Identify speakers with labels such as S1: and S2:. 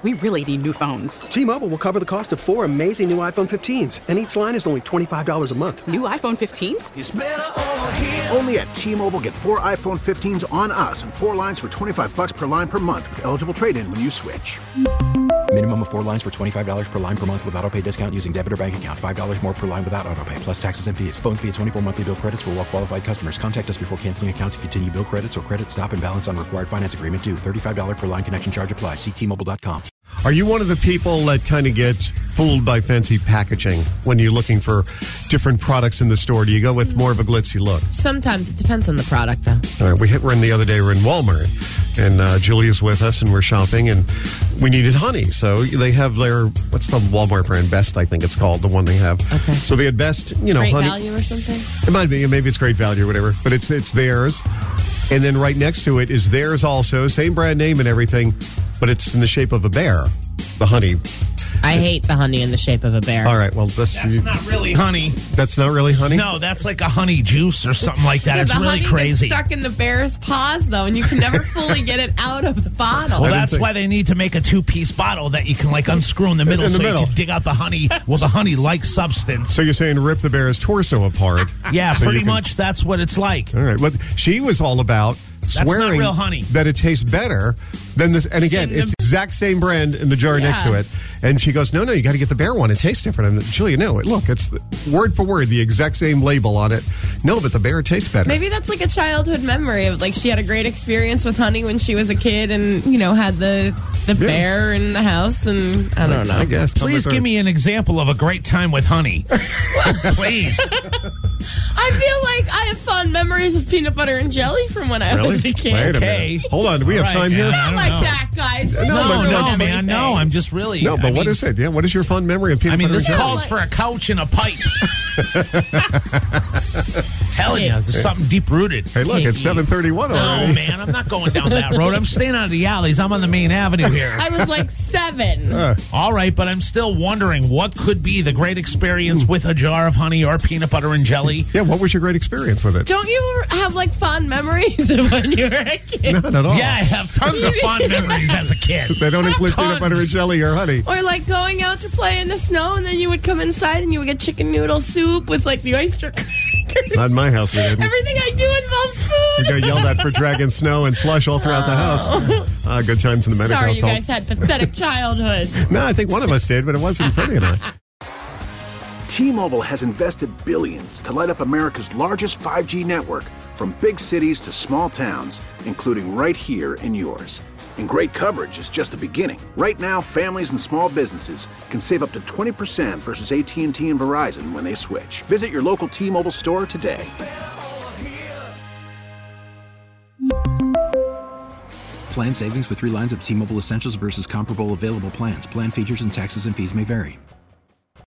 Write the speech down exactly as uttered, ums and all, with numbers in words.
S1: We really need new phones.
S2: T-Mobile will cover the cost of four amazing new iPhone fifteens, and each line is only twenty-five dollars a month.
S1: New iPhone fifteens?
S3: It's better over here.
S4: Only at T-Mobile, get four iPhone fifteens on us and four lines for twenty-five dollars per line per month with eligible trade-in when you switch.
S5: Minimum of four lines for twenty-five dollars per line per month with autopay discount using debit or bank account. five dollars more per line without autopay, plus taxes and fees. Phone fee at twenty-four monthly bill credits for well-qualified customers. Contact us before canceling account to continue bill credits or credit stop and balance on required finance agreement due. thirty-five dollars per line connection charge applies. See T Mobile dot com.
S6: Are you one of the people that kind of get fooled by fancy packaging when you're looking for different products in the store? Do you go with more of a glitzy look?
S7: Sometimes it depends on the product, though.
S6: All right, we hit, we're in the other day, we're in Walmart, and uh, Julia's with us, and we're shopping, and we needed honey. So they have their, what's the Walmart brand? Best, I think it's called, the one they have.
S7: Okay.
S6: So they had Best, you know,
S7: Great
S6: honey.
S7: Value or something?
S6: It might be, maybe it's Great Value or whatever, but it's it's theirs. And then right next to it is theirs also, same brand name and everything, but it's in the shape of a bear, the honey.
S7: I hate the honey in the shape of a bear.
S6: All right, well, this,
S8: That's
S6: you,
S8: not really honey.
S6: That's not really honey?
S8: No, that's like a honey juice or something like that.
S7: Yeah,
S8: it's
S7: the
S8: really
S7: honey
S8: crazy.
S7: gets stuck in the bear's paws, though, and you can never fully get it out of the bottle.
S8: Well,
S6: I didn't
S8: that's
S6: think-
S8: why they need to make a two-piece bottle that you can like unscrew in the middle,
S6: In the
S8: so
S6: middle.
S8: you can dig out the honey with a honey-like substance.
S6: So you're saying rip the bear's torso apart?
S8: Yeah,
S6: so
S8: pretty
S6: you can-
S8: much that's what it's like.
S6: All right, but she was all about
S8: not
S6: swearing
S8: real honey.
S6: that it tastes better than this. And again,
S7: In the-
S6: it's the exact same brand in the jar
S7: Yeah.
S6: next to it. And she goes, no, no, you got to get the bear one. It tastes different. And Julia, no, it, look, it's the, word for word, the exact same label on it. No, but the bear tastes better.
S7: Maybe that's like a childhood memory of like she had a great experience with honey when she was a kid and, you know, had the the
S6: Yeah.
S7: bear in the house. And I don't know.
S6: I guess.
S8: Please give me an example of a great time with honey. Please.
S7: I feel like I have fond memories of peanut butter and jelly from when I
S6: Really?
S7: was a kid.
S6: Wait a
S8: Okay.
S6: minute. Hold on. Do we have
S8: All right,
S6: time
S8: yeah.
S6: here?
S8: I
S7: Not
S8: don't
S7: like
S8: know.
S7: that, guys.
S6: No,
S7: We
S8: No,
S6: but-
S7: don't
S8: no,
S7: ruin
S8: man,
S7: everything.
S8: no. I'm just really.
S6: No, but
S8: I
S6: what
S8: mean,
S6: is it? Yeah, what is your fun memory of peanut
S8: I mean,
S6: butter
S8: this
S6: and jelly?
S8: calls for a couch and a pipe. Telling you, there's something deep rooted.
S6: Hey, look, it's seven thirty-one
S8: No,
S6: already.
S8: man, I'm not going down that road. I'm staying out of the alleys. I'm on the main avenue here.
S7: I was like seven.
S6: Uh,
S8: All right, but I'm still wondering what could be the great experience with a jar of honey or peanut butter and jelly.
S6: yeah, what was your great experience with it?
S7: Don't you have like fond memories of when you were a kid?
S6: Not at all.
S8: Yeah, I have tons of fond memories as a kid.
S6: They don't include peanut
S8: Tons.
S6: butter and jelly or honey.
S7: Or like going out to play in the snow and then you would come inside and you would get chicken noodle soup with like the oyster crackers.
S6: Not in my house, we didn't.
S7: Everything I do involves
S6: You
S7: food.
S6: got yelled at for dragging snow and slush all throughout the house. Uh, good times in the medic
S7: Sorry, you
S6: household.
S7: guys had pathetic childhoods.
S6: No, I think one of us did, but it wasn't Freddie and I.
S4: T-Mobile has invested billions to light up America's largest five G network, from big cities to small towns, including right here in yours. And great coverage is just the beginning. Right now, families and small businesses can save up to twenty percent versus A T and T and Verizon when they switch. Visit your local T-Mobile store today.
S5: Plan savings with three lines of T-Mobile Essentials versus comparable available plans. Plan features and taxes and fees may vary.